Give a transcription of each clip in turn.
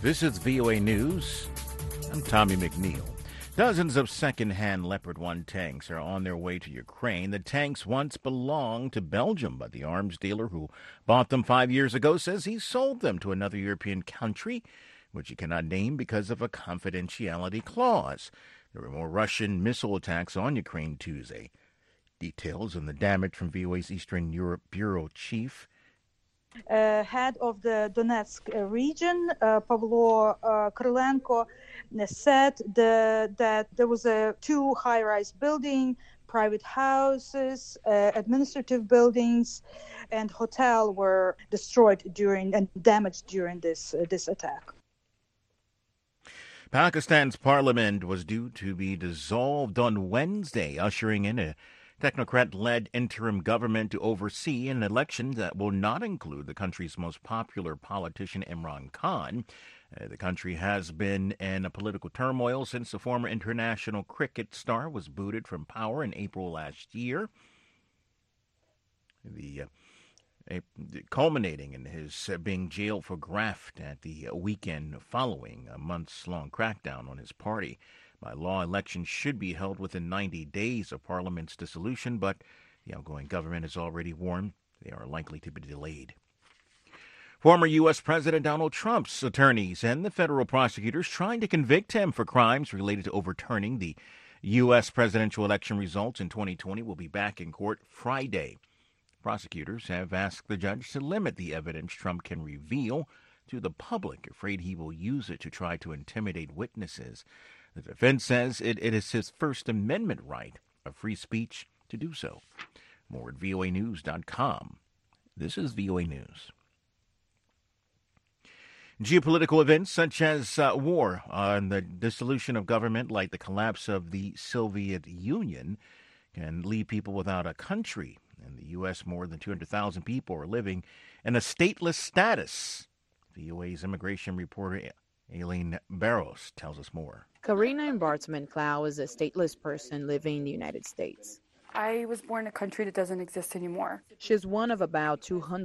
This is VOA News. I'm Tommy McNeil. Dozens of second-hand Leopard 1 tanks are on their way to Ukraine. The tanks once belonged to Belgium, but the arms dealer who bought them 5 years ago says he sold them to another European country, which he cannot name because of a confidentiality clause. There were more Russian missile attacks on Ukraine Tuesday. Details on the damage from VOA's Eastern Europe Bureau Chief. Head of the Donetsk region, Pavlo Krylenko, said that there was two high-rise buildings, private houses, administrative buildings, and hotel were destroyed and damaged during this attack. Pakistan's parliament was due to be dissolved on Wednesday, ushering in a technocrat-led interim government to oversee an election that will not include the country's most popular politician, Imran Khan. The country has been in a political turmoil since the former international cricket star was booted from power in April last year, culminating in his being jailed for graft at the weekend following a months-long crackdown on his party. By law, elections should be held within 90 days of Parliament's dissolution, but the outgoing government has already warned they are likely to be delayed. Former U.S. President Donald Trump's attorneys and the federal prosecutors trying to convict him for crimes related to overturning the U.S. presidential election results in 2020 will be back in court Friday. Prosecutors have asked the judge to limit the evidence Trump can reveal to the public, afraid he will use it to try to intimidate witnesses. The defense says it is his First Amendment right of free speech to do so. More at voanews.com. This is VOA News. Geopolitical events such as war and the dissolution of government, like the collapse of the Soviet Union, can leave people without a country. In the U.S., more than 200,000 people are living in a stateless status. VOA's immigration reporter Aileen Barros tells us more. Karina Embartzman-Clow is a stateless person living in the United States. I was born in a country that doesn't exist anymore. She's one of about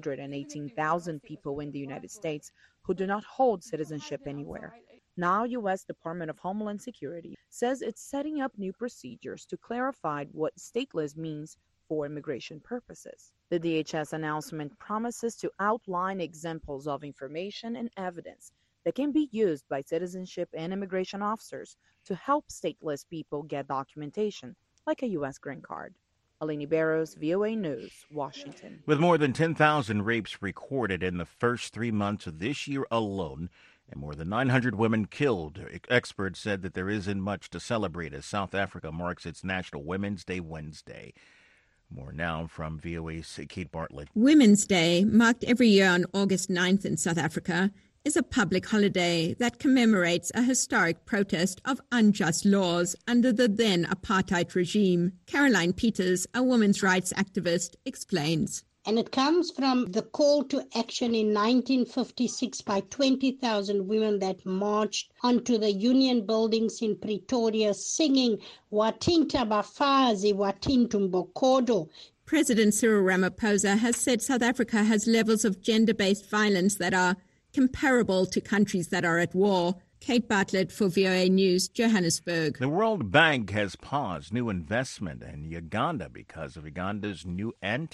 218,000 people in the United States who do not hold citizenship anywhere. Now, U.S. Department of Homeland Security says it's setting up new procedures to clarify what stateless means for immigration purposes. The DHS announcement promises to outline examples of information and evidence that can be used by citizenship and immigration officers to help stateless people get documentation, like a U.S. green card. Alini Barros, VOA News, Washington. With more than 10,000 rapes recorded in the first 3 months of this year alone, and more than 900 women killed, experts said that there isn't much to celebrate as South Africa marks its National Women's Day Wednesday. More now from VOA's Kate Bartlett. Women's Day, marked every year on August 9th in South Africa, is a public holiday that commemorates a historic protest of unjust laws under the then apartheid regime. Caroline Peters, a women's rights activist, explains. And it comes from the call to action in 1956 by 20,000 women that marched onto the union buildings in Pretoria singing Watinta Bafazi, Watintum Bokodo. President Cyril Ramaphosa has said South Africa has levels of gender-based violence that are comparable to countries that are at war. Kate Bartlett for VOA News, Johannesburg. The World Bank has paused new investment in Uganda because of Uganda's new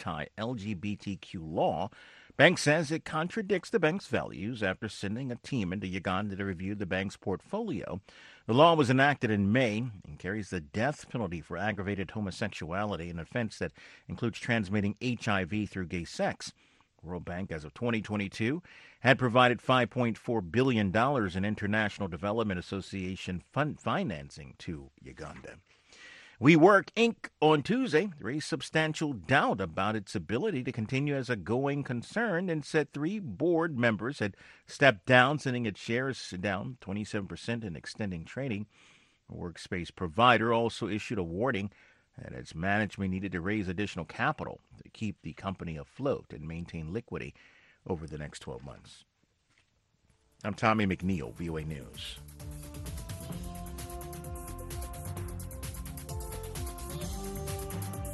anti-LGBTQ law. Bank says it contradicts the bank's values after sending a team into Uganda to review the bank's portfolio. The law was enacted in May and carries the death penalty for aggravated homosexuality, an offense that includes transmitting HIV through gay sex. World Bank, as of 2022, had provided $5.4 billion in International Development Association fund financing to Uganda. WeWork Inc. on Tuesday raised substantial doubt about its ability to continue as a going concern and said 3 board members had stepped down, sending its shares down 27% and extending trading. A workspace provider also issued a warning that its management needed to raise additional capital to keep the company afloat and maintain liquidity over the next 12 months. I'm Tommy McNeil, VOA News.